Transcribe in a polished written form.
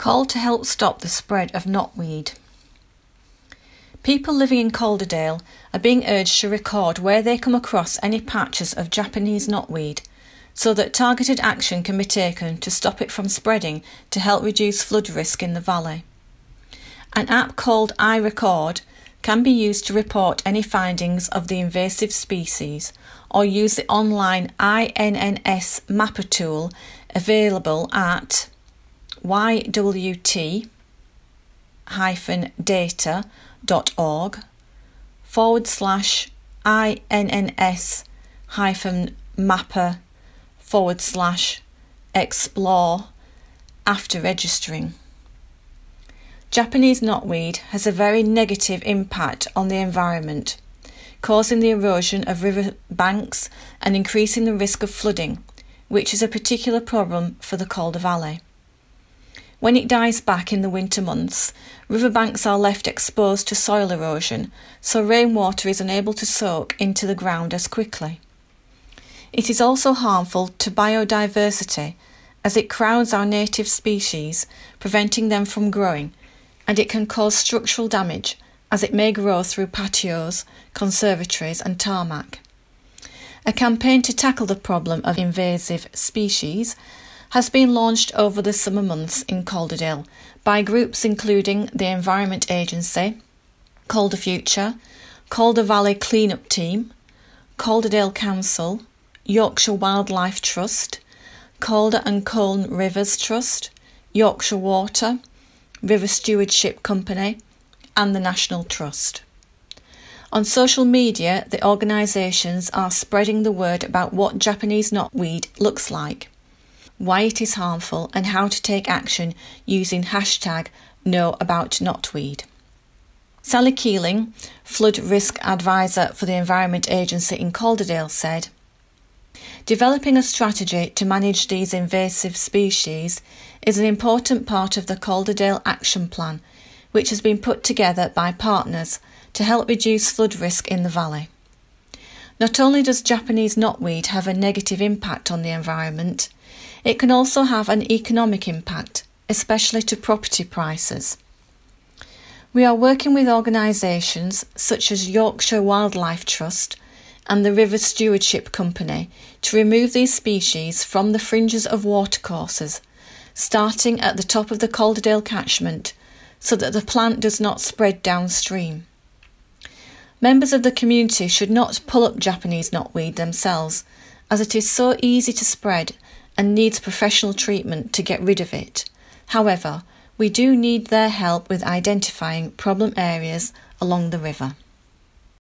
Call to help stop the spread of knotweed. People living in Calderdale are being urged to record where they come across any patches of Japanese knotweed, so that targeted action can be taken to stop it from spreading to help reduce flood risk in the valley. An app called iRecord can be used to report any findings of the invasive species, or use the online INNS Mapper tool available at ywt.org/INNS-mapper/explore after registering. Japanese knotweed has a very negative impact on the environment, causing the erosion of river banks and increasing the risk of flooding, which is a particular problem for the Calder Valley. When it dies back in the winter months, riverbanks are left exposed to soil erosion, so rainwater is unable to soak into the ground as quickly. It is also harmful to biodiversity, as it crowds our native species, preventing them from growing, and it can cause structural damage, as it may grow through patios, conservatories and tarmac. A campaign to tackle the problem of invasive species has been launched over the summer months in Calderdale by groups including the Environment Agency, Calder Future, Calder Valley Cleanup Team, Calderdale Council, Yorkshire Wildlife Trust, Calder and Colne Rivers Trust, Yorkshire Water, River Stewardship Company and the National Trust. On social media, the organisations are spreading the word about what Japanese knotweed looks like, why it is harmful and how to take action using #KnowAboutKnotweed. Sally Keeling, Flood Risk Advisor for the Environment Agency in Calderdale, said, "Developing a strategy to manage these invasive species is an important part of the Calderdale Action Plan, which has been put together by partners to help reduce flood risk in the valley. Not only does Japanese knotweed have a negative impact on the environment, it can also have an economic impact, especially to property prices. We are working with organisations such as Yorkshire Wildlife Trust and the River Stewardship Company to remove these species from the fringes of watercourses, starting at the top of the Calderdale catchment, so that the plant does not spread downstream. Members of the community should not pull up Japanese knotweed themselves, as it is so easy to spread and needs professional treatment to get rid of it. However, we do need their help with identifying problem areas along the river."